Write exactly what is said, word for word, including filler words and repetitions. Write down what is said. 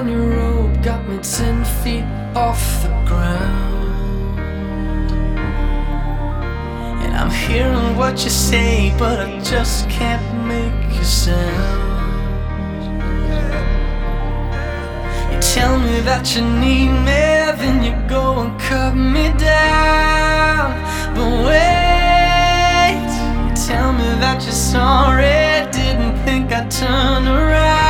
county road got me ten feet off the ground, and I'm hearing what you say, but I just can't make a sound. You tell me that you need me, then you go and cut me down. But wait, you tell me that you're sorry, didn't think I'd turn around.